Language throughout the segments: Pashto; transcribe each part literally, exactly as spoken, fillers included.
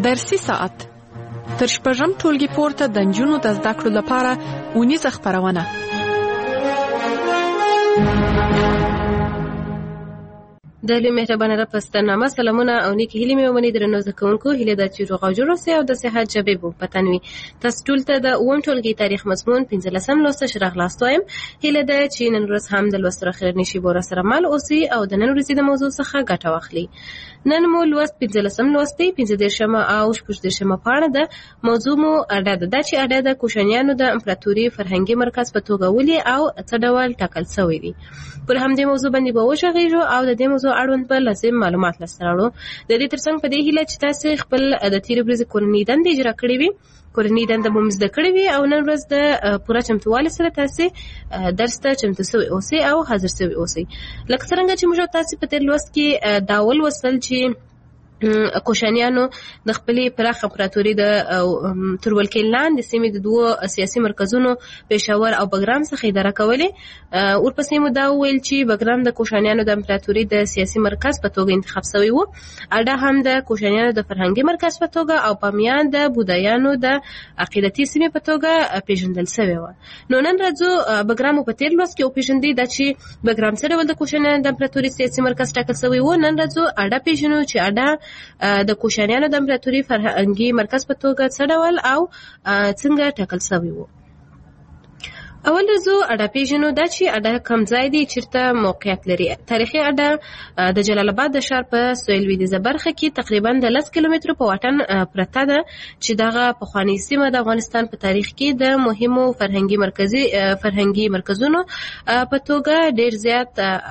درسي ساعت تر شپږم ټولګي پورته د نجونو د زده کړو لپاره اونیزه خپرونه. د لوی مهربانه رب ستنامه سلامونه او نیکی هیلې مې ومني درنو زده کوونکو، هیله ده چې روغ او جوړ اوسئ او د صحت ژبې مو په تن وي. تاسو ټول ته د اووم ټولګي تاریخ مضمون پنځلسم لوست ښه راغلاست وایم. هیله ده چې نن ورځ هم د لوست اخرنۍ شیبو را سره مل اوسئ او د نن ورځې د موضوع څخه ګټه واخلئ. نن مو لوست پنځلسم لوست دی، پنځه دېرشمه او شپږ دېرشمه پاڼه ده. موضوع مو اډه ده، دا چې اډه د کوشانیانو د امپراتوري فرهنګي مرکز په توګه ولې او څه ډول ټاکل شوی دی. پر همدې موضوع باندې به وغږیږو او د دې موضوع اړوند به لازم معلومات لاسته راوړو. د دې ترڅنګ په دې هیله چې تاسو خپل د تیرې ورځې کورنۍ دندې اجرا کړې وي، کورنۍ دنده مو زده کړې وي او نن ورځ د پوره چمتووالي سره تاسو درس ته چمتو شوي اوسئ او حاضر شوي اوسئ. لکه څنګه چې موږ تاسو په تیر لوست کې دا ولوستل چې کوشانیانو د خپلې پراخه امپراتوري د ترولکې لاندې سیمې د دوو سیاسي مرکزونو پېښور او بګرام څخه اداره کولې. ورپسې مو دا وویل چې بګرام د کوشانیانو د امپراتوري د سیاسي مرکز په توګه انتخاب شوی و، اډه هم د کوشانیانو د فرهنګي مرکز په توګه او بامیان د بودایانو د عقیدتي سیمې په توګه پیژندل شوی و. نو نن راځو بګرام په تیر لوست کې وپېژندئ دا چې بګرام څه ډول د کوشانیانو د امپراتوري سیاسي مرکز ټاکل شوی و. نن راځو اډه پیژنو چې اډه د کوشانیانو د امپراتوري فرهنګي مرکز په توګه څه ډول او څنګه ټاکل شوی و. اول رزو اډه پیژنو دا چې اډه کوم ځای دی چیرته موقعیت لري. تاریخي اډه د جلال آباد د ښار په سویل لویدیځه برخه کې تقریبا د لس کیلومترو په واټن پرته ده چې دغه پخوانۍ سیمه د افغانستان په تاریخ کې د مهمو فرهنګي مرکزي فرهنګي مرکزونو په توګه ډیر زیات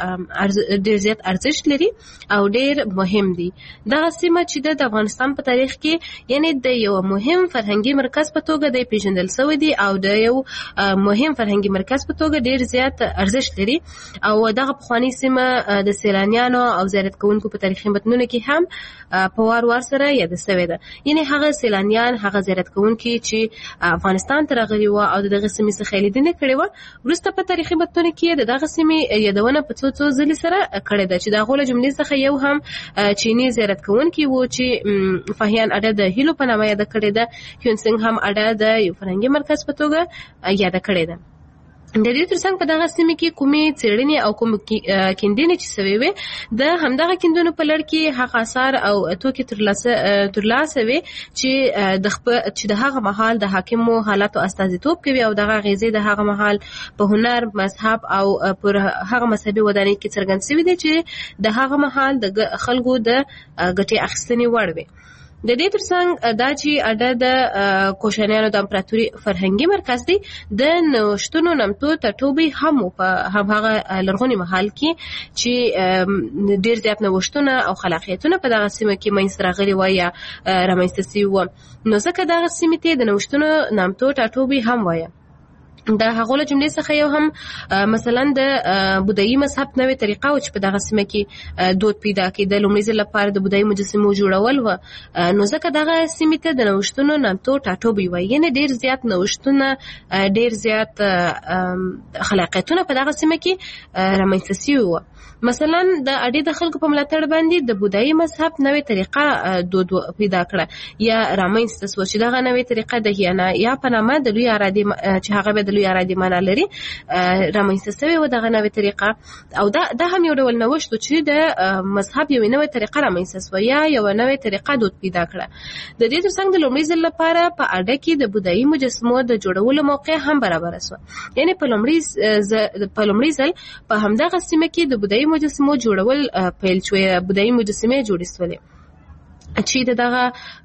ډیر زیات ارزښت لري او ډیر مهم دي. دغه سیمه چې د افغانستان په تاریخ کې یعنی د یو مهم فرهنګي مرکز په توګه د پیژندل شوی دی او د یو مهم فرهنګي مرکز په توګه ډیر زیات ارزښت لري او دغه پخوانی سیمه د سیلانیانو او زیارت کوونکو په تاریخي متنونو کې هم په وار وار سره یاد شوی ده. یعنی هغه سیلانیان هغه زیارت کوونکي چې افغانستان ته راغلي و او دغه سیمې څخه لیدنه کړې و، وروسته په تاریخي متنونو کې دغه سیمې یادونه په څو څو ځلې سره کړې ده چې دغه له جملې څخه یو هم چینی زیارت کوونکي و چې فاهیان اډه د هیلو په نامه یاد کړې ده. هیون سنگ هم اډه د یو فرهنګي مرکز په توګه یاد کړې ده. د دې ترڅنګ په دغه سیمه کې کومې څېړنې او کوم کیندنې چې شوې وې د همدغه کیندنو په لړ کې هغه آثار او توکي ترلاسه ترلاسه وې چې د چې د هغه مهال د حاکمو حالاتو استازیتوب کوي او دغه غیزې د هغه مهال په هنر، مذهب او پر هغه مذهبي ودانۍ کې څرګند شوي دي چې د هغه مهال د خلکو د ګټې اخیستنې وړ وي. د دې ترڅنګ دا چې اډه د کوشانیانو د امپراتوري فرهنګي مرکز دی د نوښتونو نمتو ټاټوبی هم په هغه لرغوني محل کې چې ډیر زیات نوښتونه او خلاقیتونه په دغه سیمه کې منځته راغلي وای یا رامنځته شوي وو، نو ځکه دغه سیمې ته د نوښتونو نمتو ټاټوبی هم وای. د هغه له جملې څخه یو هم مثلا د بودایي مذهب نوې طریقه او چې په دغه سیمه کې دود پیدا کېده. لومړي ځل لپاره د بودایي مجسمو جوړول و، نو ځکه دغه سیمې ته د نوښتونو نامتو ټاټوبی وایي، یعنې ډېر زیات نوښتونه ډېر زیات خلاقیتونه په دغه سیمه کې رامنځته شوي وو. مثلا د اډې د خلکو په ملاتړ باندې د بودایي مذهب نوې طریقه دود پیدا کړه یا رامنځته شوه چې دغه نوې طریقه د هیانا یا په نامه د لوی ارادي چې هغه به د لوی ارادي معنا لري رامنځته شوې وه دغه نوې طریقه. او دا دا هم یو ډول نوښت و چې د مذهب یوې نوې طریقه رامنځته شوه یا یوه نوې طریقه دود پیدا کړه. د دې ترڅنګ د لومړي ځل لپاره په اډه کې د بودایي مجسمو د جوړولو موقع هم برابره شوه. یعنې په لومړي په لومړي ځل په همدغه سیمه کې د بودایي مجسمو جوړول پیل شوی، بودایي مجسمې جوړې شولې چې دغه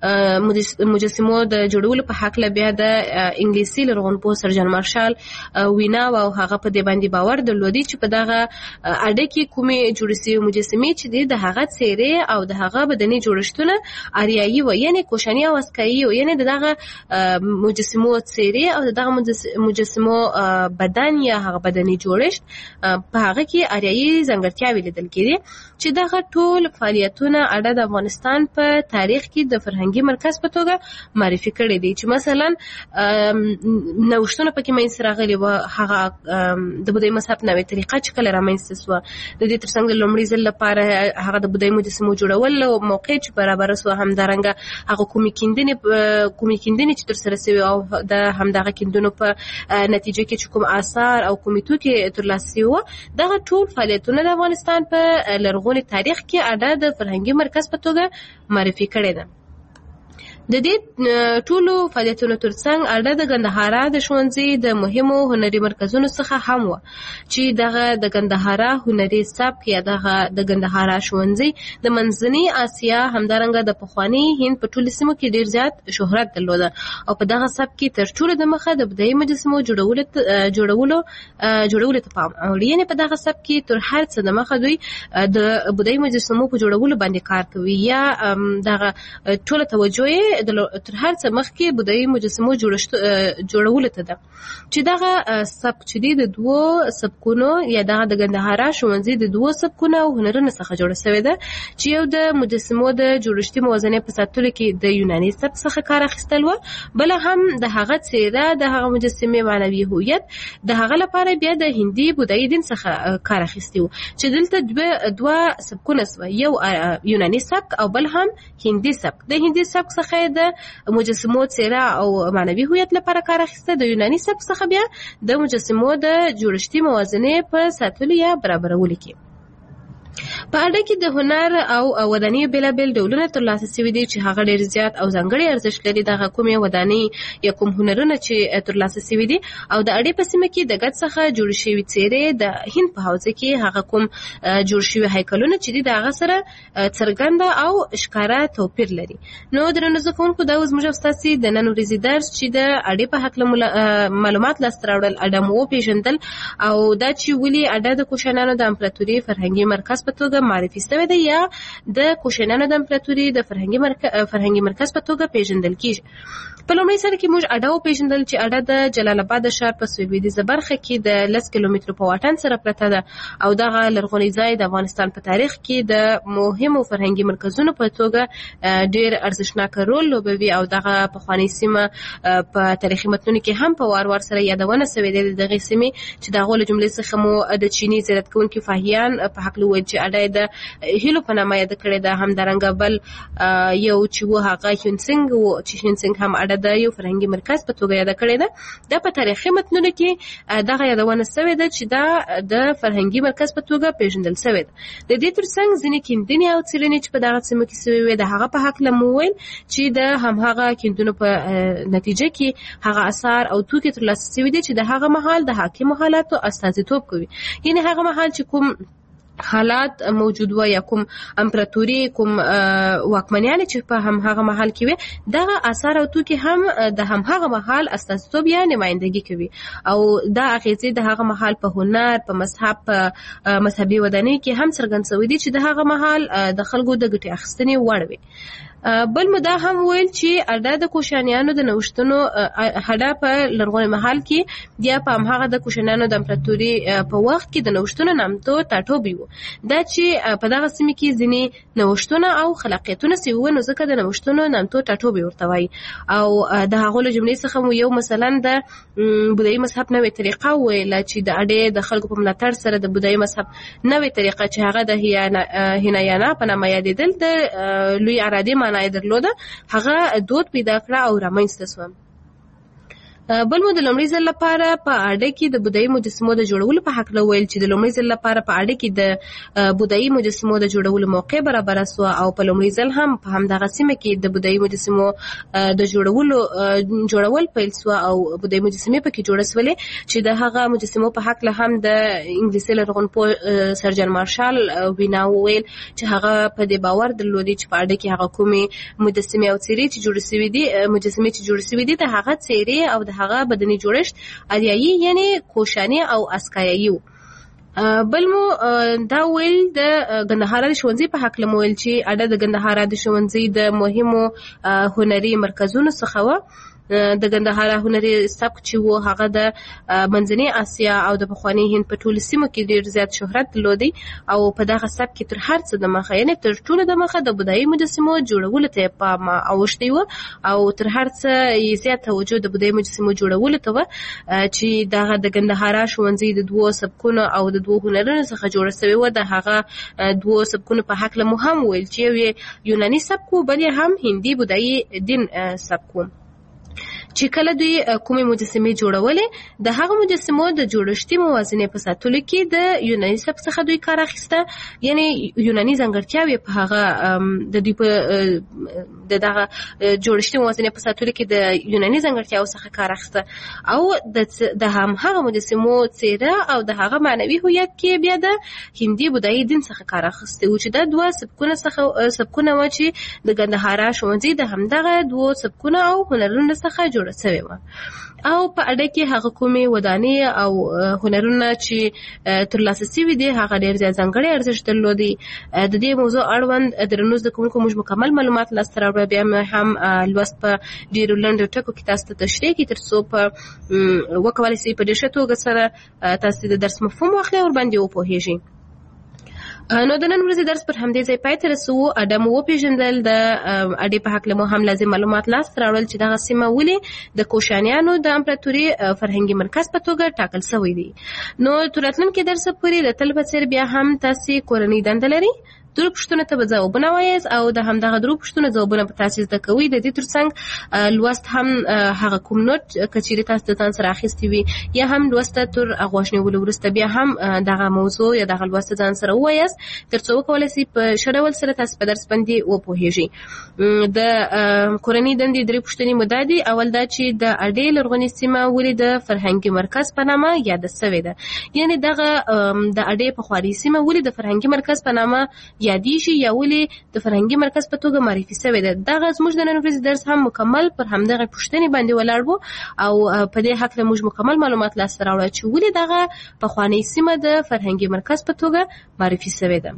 مجسمو د جوړولو په حق له بیا د انګلیسي لرغونپوه سر جان مارشال وینا او هغه په دې باندې باور درلودي چې په دغه اډه کې کومې جوړې شوې مجسمې چې دي د هغه څېرې او د هغه بدني جوړښتونه اریایي وو، یعنې کوشاني او اسکایي وو، یعنې دغه مجسمو څېرې او دغه مجسمو بدن یا هغه بدني جوړښت په هغه کې اریایي ځانګړتیاوې لیدل کېدې چې دغه ټول فعالیتونه اډه د افغانستان په په تاریخ کې د فرهنګي مرکز په توګه معرفي کړی دی چې مثلا نوښتونه پکې منځ راغلي و هغه د بودایي مذهب نوې طریقه چې کله رامنځته سوه د دې ترڅنګ د لومړي ځل لپاره هغه د بودایي مجسمو جوړول او موقع چې برابر سوه همدارنګه هغه کومې کیندنې کومې کیندنې چې ترسره سوي او د همدغه کیندنو په نتیجه کې چې کوم آثار او کومې توکي ترلاسه سوي وه دغه ټول فعالیتونه د افغانستان په لرغوني تاریخ کې اډه د فرهنګي مرکز په توګه معرفي کړې ده. د دې ټولو فعالیتونو ترڅنګ اډه د ګندهارا د ښوونځي د مهمو هنري مرکزونو څخه هم و چې دغه د ګندهارا هنري سبک یا دغه د ګندهارا ښوونځي د منځنۍ اسیا همدارنګه د پخواني هند په ټولو سیمو کې ډیر زیات شهرت درلوده او په دغه سبک کې تر ټولو د مخه د بودایي مجسمو جوړولو جوړولو جوړولو ته پام اړوي. یعنې په دغه سبک کې تر هر څه د مخه دوی د بودایي مجسمو په جوړولو باندې کار کوي یا دغه ټوله توجه تر هر څه مخکې بودایي مجسمو جوړولو ته ده چې دغه سبک چې دی د دوو سبکونو یا دغه د ګندهارا ښوونځي د دوو سبکونو او هنرونو څخه جوړه شوې ده چې یو د مجسمو د جوړښتي موازنې په ساتلو کې د یوناني سبک څخه کار اخیستل و بله هم د هغه څیره د هغه مجسمې معنوي هویت د هغه لپاره بیا د هندي بودایي دین څخه کار اخیستی و چې دلته دوه سبکونه سوه یو یوناني سبک او بل هم هندي سبک. د هندي سبک څخه د مجسمو څیره او معنوي هویت لپاره کار اخیسته د یوناني سبک څخه بیا د مجسمو د جوړښتي موازنې په ساتلو یا برابرولو کې. په اډه کې د هنر او ودانیو بېلابېل ډولونه ترلاسه سوي دي چې هغه ډېر زیات او ځانګړی ارزښت لري. دغه کومې ودانۍ یا کوم هنرونه چې ترلاسه سوي دي او د اډې په سیمه کې د ګچ څخه جوړې شوي څیرې د هند په حوزه کې هغه کوم جوړ شوي هیکلونه چې دي د هغه سره څرګنده او ښکاره توپیر لري. نو درنو زده کوونکو دا اوس زموږ او ستاسې د نن ورځې درس چې د اډې په هکله معلومات لاسته راوړل اډه مو وپېژندل او دا چې ولې اډه د کوشانیانو د امپراتوري فرهنګي مرکز په توګه معرفي شوی دی یا د کوشانیانو د امپراتوري د فرهنګي مرکز فرهنګي مرکز په توګه پیژندل کیږي. په لومړي سر کې موږ اډه وپېژندل چې اډه د جلال آباد ښار په سویلویدیځه برخه کې د لس کیلومترو په واټن سره پرته ده او دغه لرغونی ځای د افغانستان په تاریخ کې د مهمو فرهنګي مرکزونو په توګه ډېر ارزښتناک رول لوبوي او دغه پخوانۍ سیمه په تاریخي متنونو کې هم په وار وار سره یادونه سوې ده. د دغې سیمې چې د هغو له جملې څخه مو د چیني زیارت کوونکي فاهیان په هکله وویل چې اډه د هیلو په نامه یاده کړې ده. همدارنګه بل یو چې و هغه هیونسنګ و چې هیونسنګ هم اډه د یو فرهنګي مرکز په توګه یاده کړې ده. دا په تاریخي متنونو کې دغه یادونه سوې ده چې دا د فرهنګي مرکز په توګه پیژندل سوې ده. د دې ترڅنګ ځینې کیندنې او څېړنې چې په دغه سیمه کې سوې وې د هغه په هکله مو وویل چې د همهغه کیندنو په نتیجه کې هغه اثار او توکي ترلاسه سوي دي چې د هغه مهال د حاکمو حالاتو استازیتوب کوي. یعنې هغه مهال چې کوم حالات موجود و یا کوم امپراتوري کوم واکمنیان چې په هم هغه محل کې وي دغه آثار او توکي هم د هم هغه محل استازیتوب یا نمائندګي کوي او دا اغیزې د هغه محل په هنر په مذهب په مذهبي ودانۍ کې هم څرګند شوی دي چې د هغه محل د خلکو د ګټې اخیستنې وړ وي. بل مدا هم ویل چې اډه د کوشانیانو د نوښتونو اډه په لرغوني محل کې بیا په هماغه د کوشانیانو د امپراتوري په وخت کې د نوښتونو نامتو ټاټوبی و. دا چې په دغه سیمه کې ځینې نوښتونه او خلاقیتونه سوي وو نو ځکه د نوښتونو نامتو ټاټوبی ورته وایي او د هغو له جملې څخه مو یو مثلا د بودایي مذهب نوې طریقه وویله چې د اډې د خلکو په ملاتړ سره د بودایي مذهب نوې طریقه چې هغه د هینایانا په نامه یادېدل د لوی ارادې معنی درلوده هغه دود پیدا کړه او رامنځته شوه. بل مو د لومړي ځل لپاره په اډه کې د بودایي مجسمو د جوړولو په هکله ویل چې د لومړي ځل لپاره په اډه کې د بودایي مجسمو د جوړولو موقع برابره سوه او په لومړي ځل هم په همدغه سیمه کې د بودایي مجسمو د جوړولو جوړول پیل سوه او بودایي مجسمې پکې جوړه سولې چې د هغه مجسمو په هکله هم د انګلیسي لرغونپوه سرجن مارشال وینا وویل چې هغه په دې باور درلودی چې په اډه کې هغه کومې مجسمې او څیرې چې جوړې سوي دي مجسمې چې جوړې سوي دي د هغه څیرې او د هغه بدني جوړښت اریایي یعنی کوشاني او اسکایي و. بل مو دا ویل د ګندهارا د ښوونځي په هکله مو ویل چې اډه د ګندهارا د ښوونځي د مهمو هنري مرکزونو څخه و د ګندهارا هنري سبک چې وو هغه د منځنۍ اسیا او د پخواني هند په ټولو سیمو کې ډیر زیات شهرت درلودي او په دغه سبک کې تر هر څه د مخه یعنې تر ټولو د مخه د بودایي مجسمو جوړولو ته پام اوښتی و او تر هر څه یې زیات توجه د بودایي مجسمو جوړولو ته و چې دغه د ګندهارا ښوونځي د دوو سبکونو او د دوو هنرونو څخه جوړه شوې وه. د هغه دوو سبکونو په هکله مو هم ویل چې یو یوناني سبک و بل هم هندي بودایي دین سبک و. چې کله دوی کومې مجسمې جوړولې د هغه مجسمو د جوړښتي موازنې په ساتلو کې د یوناني سبک څخه دوی کار اخیسته، یعنی یوناني ځانګړتیاوې په هغه د دوی په د دغه جوړښتي موازنې په ساتلو کې د یوناني ځانګړتیاو څخه کار اخیسته او د هم هغه مجسمو څیره او د هغه معنوي هویت کې بیا د هندي بودایي دین څخه کار اخیسته و چې دا دوه سبکونه څخه سبکونه و چې د ګندهارا ښوونځي د همدغه دوو سبکونه او هنرونو څخه جوړ شوی و. او په اړه کې هغه کومې ودانۍ او هنرونه چې ترلاسه شوي دي هغه ډېر زیات ځانګړی ارزښت درلودي. د دې موضوع اړوند درنو زده کوونکو موږ مکمل معلومات لاسته راوړو، بیا هم لوست په ډېرو لنډو ټکو کې تاسو ته تشریح کړي تر څو په وکولی شي په ډېر ښه توګه سره تاسو د درس مفهوم واخلئ او ورباندې وپوهیږئ. نو د نن ورځې درس پر همدې ځای پای ته رسوو. اډه مو وپېژندل، د اډې په هکله مو هم لازم معلومات لاسته راوړل چې دغه سیمه ولې د کوشانیانو د امپراتوري فرهنګي مرکز په توګه ټاکل شوی دی. نو تر راتلونکي درسه پورې د تل په څېر بیا هم تاسې کورنۍ دنده لرئ، درو پوښتنو ته به ځوابونه وایاست او د همدغه درو پوښتنو ځوابونه به تاسې زده کوئ. د دې ترڅنګ لوست هم هغه کوم نوټ که چیرې تاسو د ځان سره اخیستی وي یا هم لوست ته تر غوږ نیولو وروسته بیا هم دغه موضوع یا دغه لوست ځان سره ووایاست تر څو وکولی شئ په ښه ډول سره تاسو په درس باندې وپوهیږئ. د کورنۍ دندې درې پوښتنې مو دا دي. اول دا چې د اډې لرغونې سیمه ولې د فرهنګي مرکز په نامه یاده شوې ده، یعنې دغه د اډې پخوانۍ سیمه ولې د فرهنګي مرکز په نامه یادیږي یا ولې د فرهنګي مرکز په توګه معرفي شوې ده. دغه زموږ د نن ورځې درس هم مکمل پر همدغه پوښتنې باندې ولاړ و او په دې هکله موږ مکمل معلومات لاسته راوړل چې ولې دغه پخوانۍ سیمه د فرهنګي مرکز په توګه معرفي شوې ده.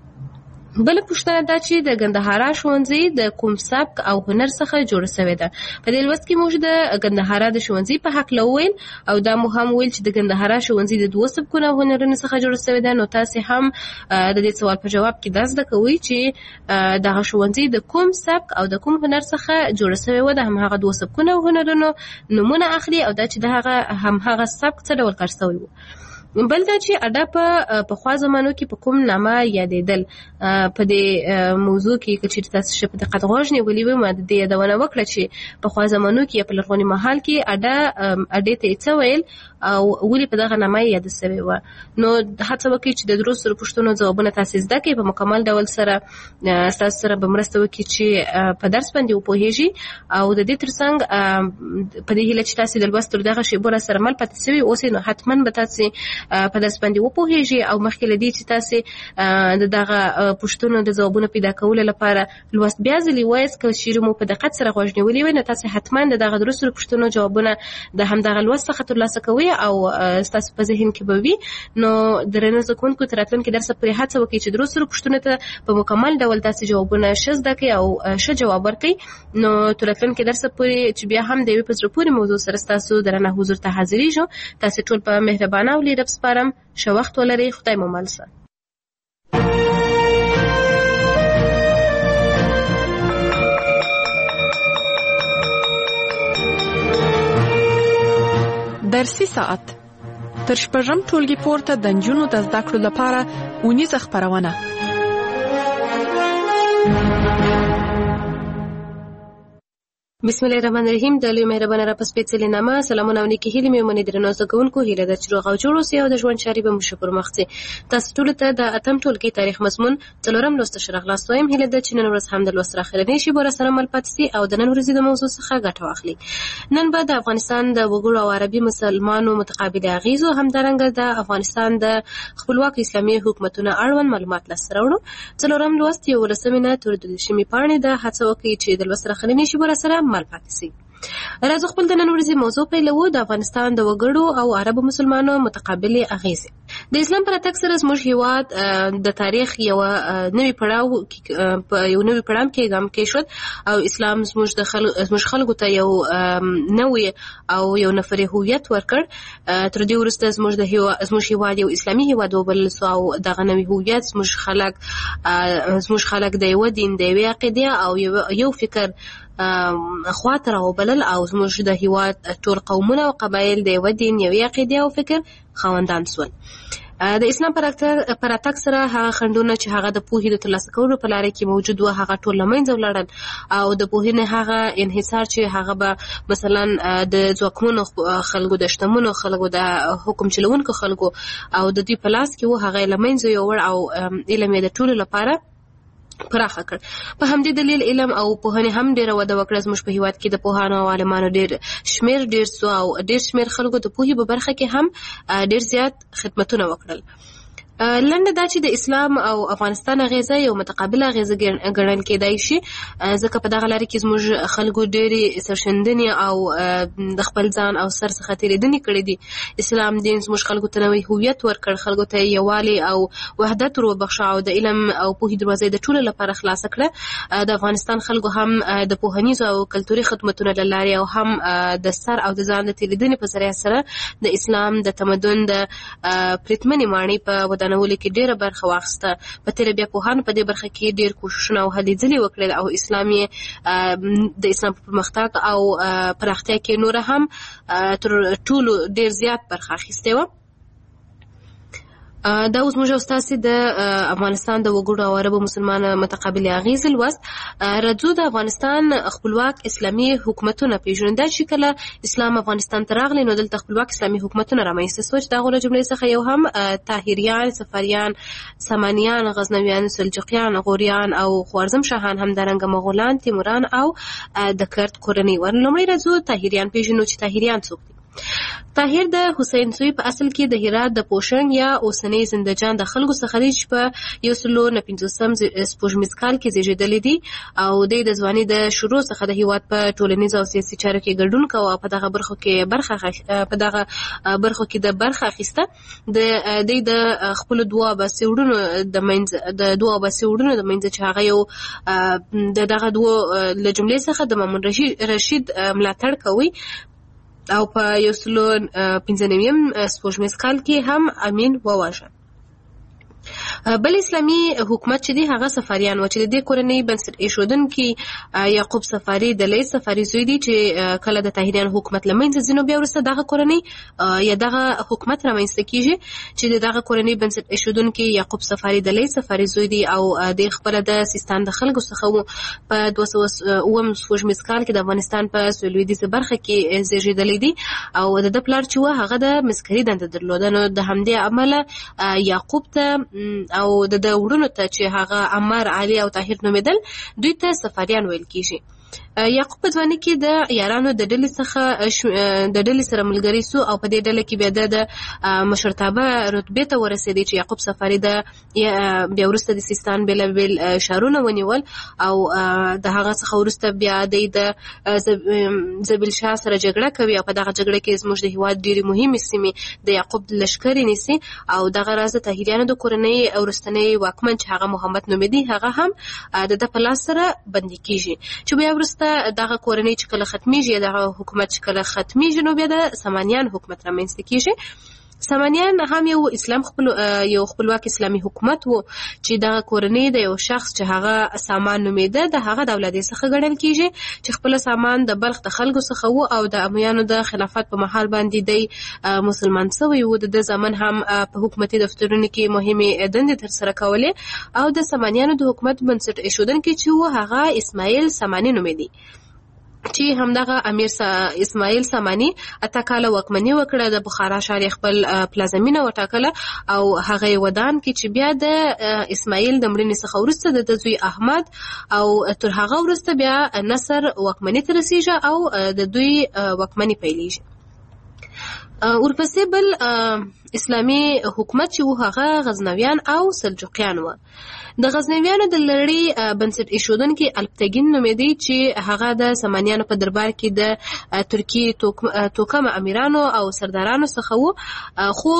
بله پوښتنه دا چې د ګندهارا ښوونځي د کوم سبک او هنر څخه جوړه شوې ده. په دې لوست کې موږ د ګندهارا د ښوونځي په هکله وویل او دا مو هم ویل چې د ګندهارا ښوونځي د دوو سبکونو او هنرونو څخه جوړه شوې ده. نو تاسې هم د دې سوال په جواب کې دا زده کوئ چې دغه ښوونځي د کوم سبک او د کوم هنر څخه جوړه شوې وه، د همهغه دوو سبکونو او هنرونو نومونه اخلي او دا چې د هغه همهغه سبک څه ډول کار شوی و. بل دا چې اډه په پخوا زمانو کې په کوم نامه یادېدل. په دې موضوع کې که چېرې تاسو ښه په دقت غوږ نیولي وي ما د دې یادونه وکړه چې پخوا زمانو کې یا په لرغوني مهال کې اډه اډې ته یې څه ویل او ولې په دغه نامه یې یاده شوې وه. نو هڅه وکړئ چې د درو سرو پوښتنو ځوابونه تاسې زده کړئ، په مکمل ډول سره ستاسو سره به مرسته وکړي چې په درس باندې وپوهیږئ او د دې ترڅنګ په دې هیله چې تاسې د لوست تر دغه شیبو را سره مل پاتې شوي اوسئ نو حتما به تاسې په درس باندې وپوهیږئ او مخکې له دې چې تاسې د دغه پوښتنو د ځوابونو پیدا کولو لپاره لوست بیا ځلې وایاست، که چیرې مو په دقت سره غوږ نیولي وي نو تاسې حتما د دغه درو سرو پوښتنو جوابونه د همدغه لوست څخه ترلاسه کوئ او ستاسو په ذهن کې به وي. نو درنو زده کوونکو تر راتلونکي درسه پورې هڅه وکړئ چې درو سرو پوښتنو ته په مکمل ډول تاسې جوابونه ښه زده کړئ او ښه جواب ورکړئ. نو تر راتلونکي درسه پورې چې بیا هم د یوې په زړه پورې موضوع سره ستاسو درنه حضور ته حاضرېږو. تاسې ټول په مهربانه او لیرب سپارم. ښه وخت ولرئ. خدای مو مل شه. درسي ساعت تر شپږم ټولګي پورته د نجونو د زده کړو لپاره اونیزه خپرونه. بسم الله الرحمن الرحیم. د لوی مهربانه را په سپېڅلې نامه سلامونه او نیکې هیلې مې ومنئ. درنو زده کوونکو هیله ده چې روغ او جوړ اوسئ او د ژوند چارې به مو ښه پرمخ ځي. تاسو ټولو ته د اتم ټولګي تاریخ مضمون څلورم لوست ښه راغلاست وایم. هیله ده چې نن ورځ هم د لوست راخرنۍ شیبو را سره مل پاتې سي او د نن ورځې د موضوع څخه ګټه واخلئ. نن به د افغانستان د وګړو او عربي مسلمانو متقابل اغیزو همدارنګه د افغانستان د خپلواک اسلامي حکومتونو اړوند معلومات لاسته راوړو. څلورم لوست یولسمې نه تر دولسمې پاڼې ده. هڅه وکړئ چې د لوست راخرنۍ شیبو را سره مل پاتې سي. راځو خپل د نن ورځې موضوع پیلوو. د افغانستان د وګړو او عربو مسلمانو متقابلې اغیزې. د اسلام پر راتګ سره زموږ هیواد د تاریخ یو نوی پړاو په یو نوی پړاو کې ګام کې شو او اسلام زموږ د خلکو زموږ خلکو ته یو نوی او یو نفري هویت ورکړ. تر دې وروسته زموږ د هیواد زموږ هیواد یو اسلامي هیواد وبلل سو او دغه نوی هویت زموږ خلک زموږ خلک د یو دین د یو عقیده او یو فکر خواته راوبلل او زموږ د هیواد ټول قومونه او قبایل د یو دین یو عقیده او فکر خاوندان سول. د اسلام پر راتګ سره هغه خنډونه چې هغه د پوهې د ترلاسه کولو په لاره کې موجود و هغه ټول له منځه ولاړل او د پوهې نه هغه انحصار چې هغه به مثلا د ځواکمنو خلکو د شتمنو خلکو د حکم چلوونکو خلکو او د دوی په لاس کې و هغه له منځه یوړ او علم یې د ټولو لپاره پراخه کړ. په همدې دلیل علم او پوهنې هم ډېره وده وکړه. زموږ په هیواد کې د پوهانو او عالمانو ډېر شمیر ډېر سو او ډېر شمیر خلکو د پوهې په برخه کې هم ډېر زیات خدمتونه وکړل. لنډه دا چې د اسلام او افغانستان اغیزه یو متقابله اغیزه ګڼل کېدای شي ځکه په دغه لاره کې زموږ خلکو ډېرې سرښندنې او د خپل ځان او سر څخه تېرېدنې کړې دي. اسلام دین زموږ خلکو ته نوی هویت ورکړ، خلکو ته یووالی او وحدت ور وبخښه او د علم او پوهې دروازې د ټولو لپاره خلاصه کړه. د افغانستان خلکو هم د پوهنیزو او کلتوري خدمتونو له لارې او هم د سر او د ځان د تېرېدنې په ذریعه سره د اسلام د تمدن د پرتمنې ماڼۍ په ودانولو کې ډېره برخه واخیسته. په تېره بیا پوهانو په دې برخه کې ډېر کوښښونه او هلې ځلې وکړل او اسلام یې د اسلام په پرمختګ او پراختیا کې نوره هم تر ټولو ډېر زیات برخه اخیستې وه. دا اوس موږ استاسې د افغانستان د وګړو او عربو مسلمان متقابل اغیز لوست راځو. د افغانستان خپلواک اسلامي حکومتونه پیژنو. دا چې کله اسلام افغانستان ته راغلی نو دلته خپلواک اسلامي حکومتونه رامنځته شول چې د هغو له جملې څخه یو هم طاهریان، صفاریان، سامانیان، غزنویان، سلجوقیان، غوریان او خوارزم شاهان، همدارنګه مغولان، تیموران او د کرد کورنۍ ور. لومړی راځو طاهریان پیژنو چې طاهریان څوک دي. طاهر د حسین سوی په اصل کې د هرات د پوشنګ یا اوسنۍ زندجان د خلکو څخه دی چې په یو سلو نه پنځوسم سپوږمیز کال کې زیږېدلی دی او دی د ځوانۍ د شروع څخه د هیواد په ټولنیزو او سیاسي چارو کې ګډون کوه او په دغه برخو کې برخه په دغه برخو کې د برخه اخیسته. د دی د خپلو دوه اباسي وروڼو د منځ د دوه اباسي وروڼو د منځ چې هغه یو د دغه دوه له جملې څخه د مامون رشید ملاتړ کوي او په یو سلو پنځه نویم سپوږمیز کال کې هم امین وواژه. بل اسلامي حکومت چې دی هغه صفاریان و چې د دې کورنۍ بنسټ ایښودونکي یعقوب صفاري د لوی صفاري زوی دی چې کله د طاهریان حکومت له منځه ځي نو بیا وروسته دغه کورنۍ یا دغه حکومت رامنځته کیږي چې د دغه کورنۍ بنسټ ایښودونکي یعقوب صفاري د لوی صفاري زوی دی او د خپله د سیستان د خلکو څخه و. په دوه سوه اووم سپوږمیز کال کې د افغانستان په لویدیځه برخه کې زیږېدلی دی او د ده پلار چې و هغه د مسکري دنده درلوده. نو د همدې امله یعقوب ته او د د وړونو ته چې هغه عمر، علي او طاهر نومېدل دوی ته صفاریان ویل کیږي. یعقوب په ځوانۍ کې د یارانو د ډلې څخه د ډلې سره ملګری سو او په دې ډله کې بیا د مشرتابه رتبې ته ورسېدی چې یعقوب صفاري د بیا وروسته د سیستان بېلابېل ښارونه ونیول او د هغه څخه وروسته بیا دی د زبیل شاه سره جګړه کوي او په دغه جګړه کې زموږ د هېواد ډېرې مهمې سیمې د یعقوب لښکرې نیسي او دغه راز د طاهریانو د کورنۍ وروستنی واکمن چې هغه محمد نومېدی هغه هم د ده په لاس سره بندي کیږي. چې بیا وروسته دغه کورنۍ چې کله ختمیږي دغه حکومت چې کله ختمیږي نو بیا د سامانیان حکومت رامنځته کیږي. سامانیان هم یو اسلام خپل یو خپلواک اسلامي حکومت وو چې دغه کورنۍ د یو شخص چې هغه سامان نومېده د هغه د اولادې څخه ګڼل کیږي چې خپل سامان د بلخ د خلکو څخه وو او د امویانو د خلافت په مهال باندې دی مسلمان شوی وو. د زمن هم په حکومتي دفترونو کې مهمې دندې ترسره کولې او د سامانیانو د حکومت بنسټ ایښودونکی چې وو هغه اسماعیل ساماني نومېدی چې همدغه امیر اسماعیل ساماني اته کاله واکمني وکړه. د بخارا ښار خپل پلازمینه وټاکله او هغه یې ودان کې چې بیا د اسماعیل د مړینې څخه وروسته د ده زوی احمد او تر هغه وروسته بیا نصر واکمني ته رسېږي او د دوی واکمني پیلېږي. ورپسې بل اسلامي حکومت چې و هغه غزنویان او سلجوقیان و. د غزنویانو د لړۍ بنسټ ایښودونکي الپتګین نومېدی چې هغه د سامانیانو په دربار کې د ترکیې توکم امیرانو او سردارانو څخه و، خو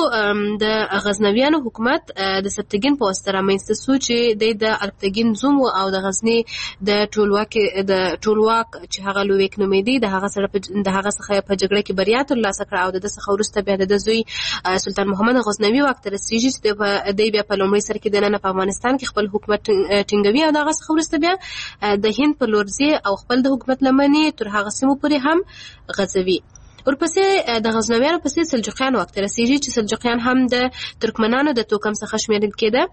د غزنویانو حکومت د سبتګین په واسطه رامنځته شو چې د الپتګین زوم او د غزنی د ټولواک د ټولواک چې هغه لویک نومېدی د هغه سره د هغه څخه په جګړه کې بریا ترلاسه کړه او د څخه وروسته بیا د زوی سلطان محمد غزنوي واک ته رسیږي چې د بیا په لومړي سر کې د نن په افغانستان کې خپل حکومت ټینګوي او دغه څخه وروسته بیا د هند په لور ځي او خپل د حکومت لمنې تر هغه سیمو پورې هم غځوي. ورپسې د غزنویانو پسې سلجوقیان واک ته رسیږي چې سلجوقیان هم د ترکمنانو د توکم څخه شمیرل کېده.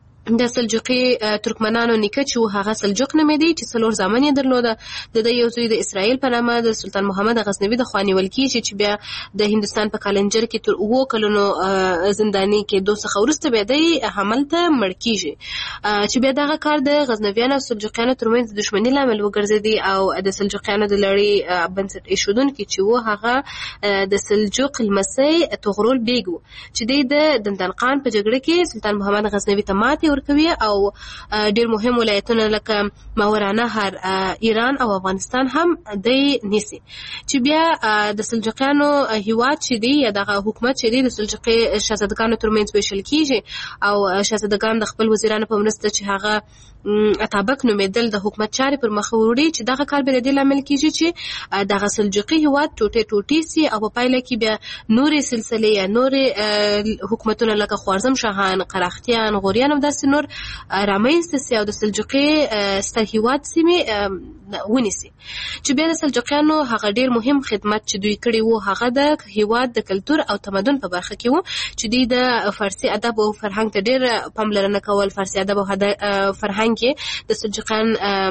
د سلجوقي ترکمنانو نیکه چې هغه سلجوق نومېدی چې څلور زامن یې درلوده. د د یو زوی د اسرائیل په نامه د سلطان محمد غزنوي د خوا نیول کېږي چې بیا د هندوستان په کالنجر کې تر اوو کلونو زنداني کېدو څخه وروسته بیا دی هملته مړ کېږي چې بیا دغه کار د غزنویانو او سلجوقیانو ترمنځ د دښمنۍ لامل وګرځېدی او د سلجوقیانو د لړۍ بنسټ ایښودونکي چې و هغه د سلجوق لمسی طغرل بیګ و چې دی د دندنقان په جګړه کې سلطان محمد غزنوي ته ماتې ورکوي او ډېر مهم ولایتونه لکه ماورانهر، ایران او افغانستان هم دی نیسي چې بیا د سلجوقیانو هیواد چې دی یا دغه حکومت چې دی د سلجوقي شاهزادګانو ترمنځ ویشل کېږي او شاهزادګان د خپل وزیرانو په مرسته چې هغه اتابک نومېدل د حکومت چارې پر مخ وړي چې دغه کار به د دې لامل کېږي چې دغه سلجوقي هیواد ټوټې ټوټې سي او په پایله کې بیا نورې سلسلې یا نورې حکومتونه لکه خوارزم شاهان، قراختیان، غوریان او داسې نور رامنځته سي او د سلجوقي ستر هیواد سیمې ونیسي چې بیا د سلجوقیانو هغه ډېر مهم خدمت چې دوی کړی وو هغه د هیواد د کلتور او تمدن په برخه کې وو چې دوی د فارسي ادب او فرهنګ ته ډېر پاملرنه کول. فارسي ادب او فرهنګ کې د سلجوقیان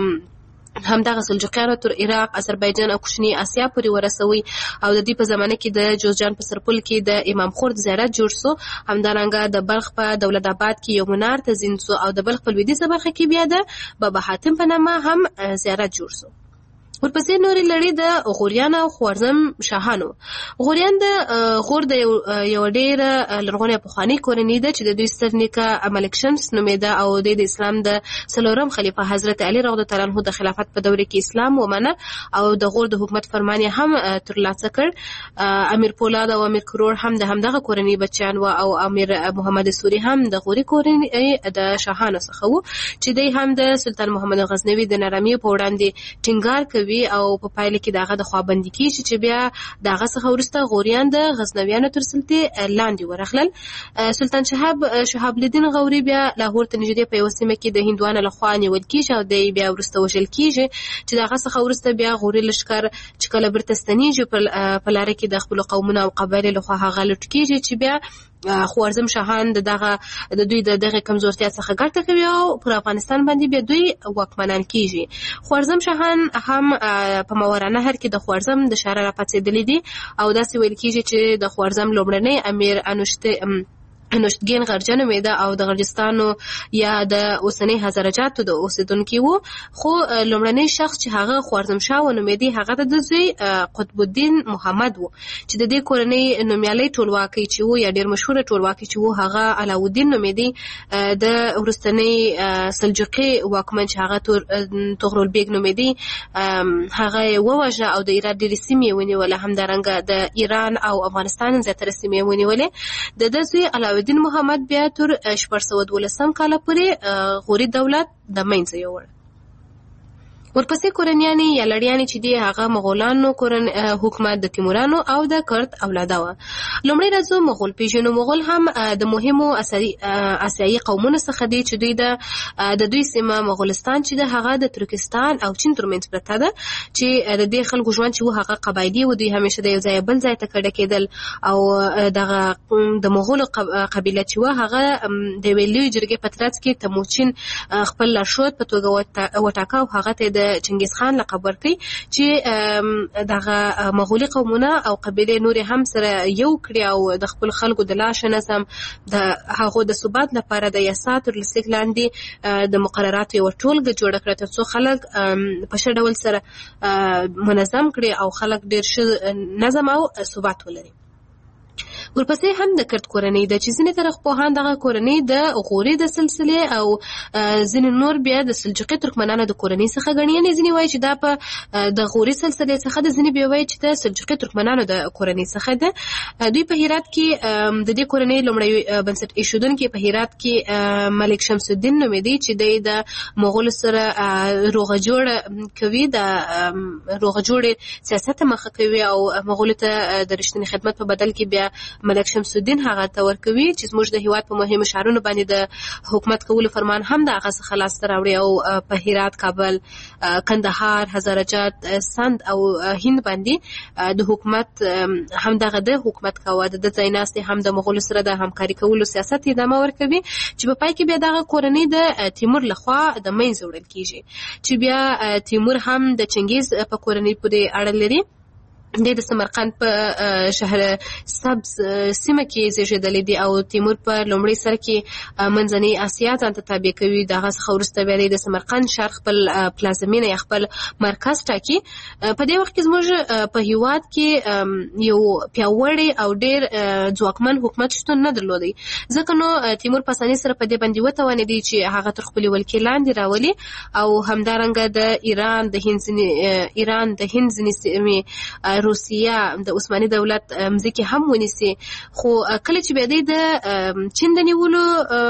همدغه سلجوقیانو تر عراق، آذربایجان او کوچني اسیا پورې ورسوي او د دې په زمانه کې د جوزجان په سرپل کې د امام خور د زیارت جوړ سو. همدارنګه د بلخ په دولت آباد کې یو منار تزین سو او د بلخ په لویدیځه برخه کې بیا د بابا حاتم په نامه هم زیارت جوړ سو. ورپسې نورې لړۍ د غوریان او خوارزم شاهانو. غوریان د غور د یو ډېره لرغونې پخوانۍ کورنۍ ده چې د دوی ستر نیکه ملک شمس نومېده او د اسلام د څلورم خلیفه حضرت علي رضی الله عنه د خلافت په دوره کې اسلام ومنه او د غور د حکومت فرمان یې هم ترلاسه کړ. امیر پولاد او امیر کرور هم د همدغه کورنۍ بچیان و او امیر محمد سوري هم د غوري کورنۍ د شاهانو څخه و چې دی هم د سلطان محمد غزنوي د نرمۍ په وړاندې ټینګار کوي او په پایله کې دغه د خوابندي کېږي چې بیا دغه څخه وروسته غوریان د غزنویانو تر سلطې لاندې ورغلل. سلطان شهاب شهاب الدین غوري بیا لاهور ته نږدې په یوه سیمه کې د هندوانو لخوا نیول کېږي او دی بیا وروسته وژل کېږي چې دغه څخه وروسته بیا غوري لښکر چې کله بیرته ستنېږي په لاره کې د خپلو قومونو او قبایلو لخوا هغه لوټ کېږي چې بیا خوارزم شاهان د دغه د دوی د دغه کمزورتیا څخه ګټه کوي او پر افغانستان باندې بیا دوی واکمنان کیږي. خوارزم شاهان هم په ماورانهر کې د خوارزم د شهره راپاڅېدلي دي او داسې ویل کېږي چې د خوارزم لومړنی امیر انوشته انوشتګین غرجه نومېده او د غرجستانو یا د اوسنۍ هزارجاتو د اوسېدونکي وو، خو لومړنی شخص چې هغه خوارزم شاه ونومېدی هغه د زوی قطب الدین محمد وو چې د دې کورنۍ نومیالی ټولواکی چې وو یا ډېر مشهوره ټولواکی چې وو هغه علاوالدین نومېدی. د وروستنۍ سلجوقي واکمن چې هغه طغرل بیګ نومېدی هغه یې ووژه او د ایران ډېرې سیمې یې ونیولې. همدارنګه د ایران او افغانستان زیاتره سیمې یې ونیولې. د ده زوی علاوالدین محمد بیا تر شپږ سوه دولسم کاله پورې غوري دولت د منځه یووړ. ورپسې کورنیانې یا لړیانې چې دي هغه مغولانو حکومت د تیمورانو او د کرد اولاده وه. لومړی راځو مغول پیژنو. مغول هم د مهمو اسیایي قومونو څخه دي چې دوی د د دوی سیمه مغولستان چې د هغه د ترکستان او چین ترمنځ پرته ده چې د دې خلکو ژوند چې و هغه قبایلي و. دوی همیشه د یو ځای بل ځای ته کډه کېدل او دغه د مغولو قبیله چې و هغه د یوې لویې جرګې په ترڅ کې تموچین خپل لارښود په توګه وټاکه او هغه ته د چنګیز خان لقب ورکړي چې دغه مغولي قومونه او قبیلې نورې هم سره یو کړي او د خپل خلکو د لاش نظم د هغو د ثبات لپاره د یاسا تر لیک لاندې د مقرراتو یوه ټولګه جوړه کړه تر څو خلک په ښه ډول سره منظم کړي او خلک ډېر ښه نظم او ثبات ولري. ورپسې هم د کرد کورنۍ د چې ځینې تاریخپوهان دغه کورنۍ د غوري د سلسلې او ځینې نور بیا د سلجوقي ترکمنانو د کورنۍ څخه ګڼي. یعنې ځینې وایي چې دا په د غوري سلسلې څخه ده، ځینې بیا وایي چې د سلجوقي ترکمنانو د کورنۍ څخه ده. دوی په هرات کې د دې کورنۍ لومړی بنسټ ایښودونکی په هرات کې ملک شمس الدین نومېدی چې دی د مغولو سره روغه جوړه کوي، د روغه جوړې سیاست مخه کوي او مغولو ته د رښتیني خدمت په بدل کې بیا ملک شمس الدین هغه ته ورکوي چې زموږ د هیواد په مهمو ښارونو باندې د حکومت کولو فرمان هم د هغه څخه لاسته راوړي او په هرات، کابل، کندهار، هزارجات، سند او هند باندې د حکومت هم دغه د حکومت کاوه. د ځای ناستې هم د مغولو سره د همکاري کولو سیاست ادامه ورکوي چې په پای کې بیا دغه کورنۍ د تیمور لخوا د منځه وړل کیږي چې بیا تیمور هم د چنګیز په کورنۍ پورې اړه لري. د سمرقند په شهر سبز سیمه کې زیږېدلی دی او تیمور په لومړي سر کې منځنۍ اسیا ځان ته تابع کوي. د هغه څخه وروسته بیا د سمرقند ښار خپل پلازمینه یا خپل مرکز ټاکي. په دې وخت کې زموږ په هیواد کې یو پیاوړی او ډېر ځواکمن حکومت شتون نه درلودی، ځکه نو تیمور په اسانۍ سره په دې باندې وتوانېدی چې هغه تر خپلې ولکې لاندې راولي او همدارنګه د ایران د هند ځینې ایران د هند ځینې سیمې، روسیه، د عثماني دولت مځکې هم ونیسي. خو کله چې بیا دی د چین د نیولو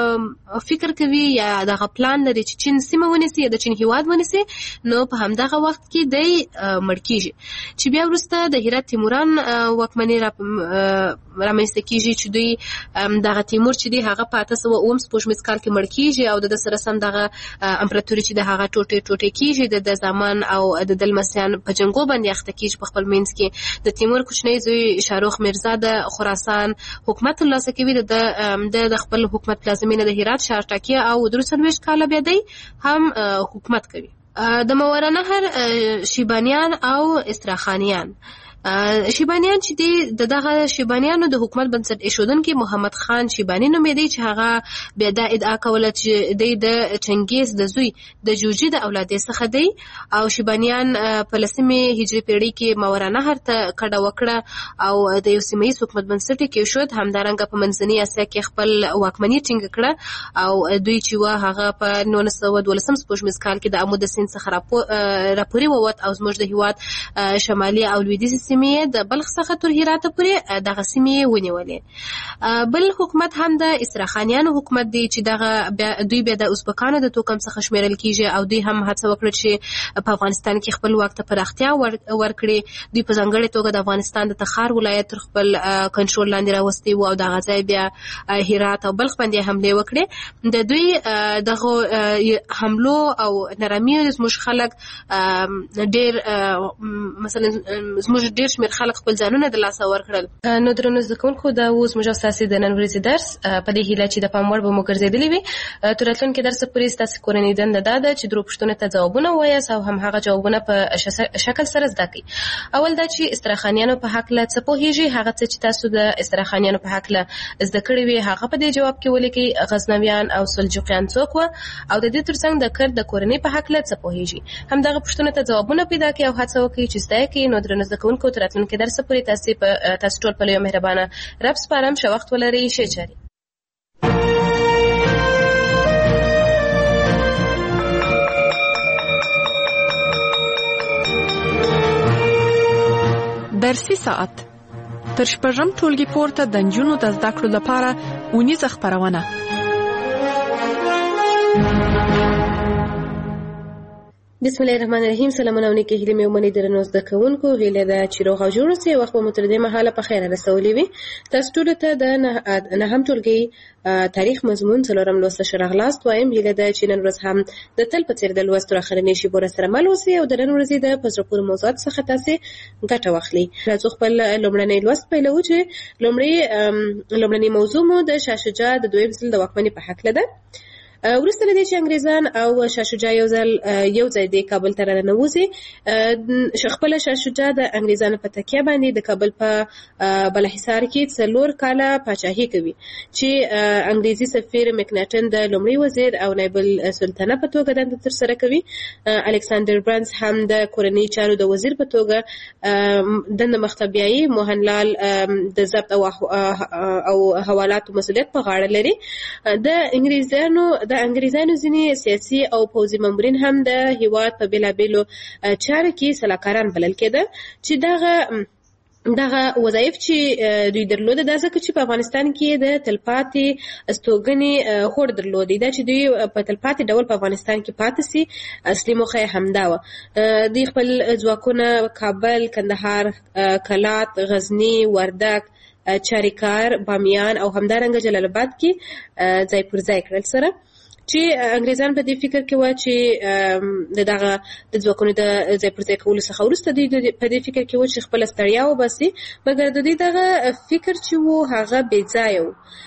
فکر کوي یا دغه پلان لري چې چین سیمه ونیسي یا د چین هیواد ونیسي، نو په همدغه وخت کې دی مړ کیږي چې بیا وروسته د هرات تیموران واکمني رامنځته کیږي چې دوی دغه تیمور چې دی هغه په اته سوه اووم سپوږمیز کال کې مړ کیږي او د سره سم دغه امپراتوري چې د هغه ټوټې ټوټې کیږي، د زمان او د دلمسیان په جنګو باندې اخته کیږي. په خپل منځ کې د تیمور کوچنی زوی شاروخ میرزا د خراسان حکومت ترلاسه کوي، د د خپل حکومت پلازمینه د هرات ښار ټاکي او درې څلوېښت کاله بیا دی هم حکومت کوي. د ماوراء نهر شیبانیان او استراخانیان شیبانیان چې دی د دغه شیبانیانو د حکومت بنسټ ایښودونکی محمد خان شیبانی نومېدی چې هغه بیا دا ادعا کوله چې دی د چنګیز د زوی د جوجي د اولادې څخه دی او شیبانیان په لسمې هجري پیړۍ کې ماوراء نهر ته کډه وکړه او د یو سیمه ییز حکومت بنسټ یې کېښود. همدارنګه په منځنۍ اسیا کې خپل واکمني ټینګه کړه او دوی چې وه هغه په نولس سوه دولسم سپوږمیز کال کې د امو د سیند څخه راپورې ووت او زموږ د هیواد شمالي او لویدیځې سیمې د بلخ څخه تر هرات پورې دغه سیمې ونیولې. بل حکومت هم د استراخانیانو حکومت دی چې دغه دوی بیا د ازبکانو د توکم څخه شمیرل کیږي او دوی هم هڅه وکړه چې په افغانستان کې خپل واک ته پراختیا ورکړي. دوی په ځانګړې توګه د افغانستان د تخار ولایت تر خپل کنټرول لاندې راوستی و او دغه ځای بیا هرات او بلخ باندې حملې وکړې. د دوی دغه حملو او نرمیو زموږ خلک ډېر مثلا زموږ ډېر شمېر خلک خپل ځانونه د لاسه ورکړل. نو درنو زده کوونکو دا اوس موږ ستاسې د نن ورځې درس په دې هیله چې د پام وړ به مو ګرځېدلی وي. تر راتلونکي درسه پورې ستاسې کورنۍ دنده دا ده چې درو پوښتنو ته ځوابونه ووایاست او همهغه جوابونه په شکل سره زده کړئ. اول دا چې استراخانیانو په هکله څه پوهېږئ، هغه څه چې تاسو د استراخانیانو په هکله زده کړي وي هغه په دې جواب کې ولیکئ. غزنویان او سلجوقیان څوک وه او د دې ترڅنګ د کرد د کورنۍ په هکله څه پوهېږئ. همدغه پوښتنو ته ځوابونه پیدا کړئ او هڅه وکړئ چې زده یې کړئ. نو درنو زده کوونکو تر راتلونکي درسه پورې تاسې په تاسو ټول په لویه مهربانه رب سپارم. ښه وخت ولرئ. ښې چارې. درسي ساعت تر شپږم ټولګي پورته د نجونو د زده کړو لپاره اونیزه خپرونه. بسم الله الرحمن الرحیم. سلامونه او نیکې هیلې مې ومنئ درنو زده کوونکو. هیله ده چې روغ او جوړ اوسئ. وخت به مو تر دې مهاله په خیره رسولی وي. تاسو ټولو ته د نهم ټولګي تاریخ مضمون څلورم لوست ښه راغلاست وایم. هیله ده چې نن ورځ هم د تل په څېر د لوست تر اخرنۍ شېبو راسره مل اوسئ او د نن ورځې د په زړه پورې موضوعاتو څخه تاسې ګټه واخلئ. راځو خپل لومړنی لوست پیلوو چې لومړی لومړنۍ موضوع مو د شاه شجاع د دویم ځل د واکمنۍ په هکله ده. وروسته له دې چې انګریزان او شاه شجاع یو ځل یو ځای د کابل ته راننوځي، خپله شاه شجاع د انګریزانو په تکیه باندې د کابل په بالاحصار کې څلور کاله پاچاهي کوي چې انګریزي سفیر مکناټن د لومړي وزیر او نایب السلطنه په توګه دنده ترسره کوي. الکساندر برنس هم د کورنۍ چارو د وزیر په توګه دنده مخته بیایي. موهنلال د ضبط او او حوالاتو مسؤلیت په غاړه لري. د انګریزانو د انګریزانو ځینې سیاسي او پوځي مامورین هم د هیواد په بېلابېلو چارو کې سلاکاران بلل کېده چې دغه دغه وظایف چې دوی درلوده دا ځکه چې په افغانستان کې د تلپاتې استوګنې هوډ درلودی، دا چې دوی په تلپاتې ډول په افغانستان کې پاتې سي. اصلي موخه یې همدا وه. دوی خپل ځواکونه کابل، کندهار، کلات، غزني، وردک، چاریکار، بامیان او همدارنګه جلال آباد کې ځای پر ځای کړل سره چې انګریزان په دې فکر کې و چې د دغه د ځواکونو د ځای پر ځای کولو څخه وروسته دوی په دې فکر کې و چې خپله ستړیا وباسي، مګر د دوی دغه فکر چې و هغه بې ځایه و.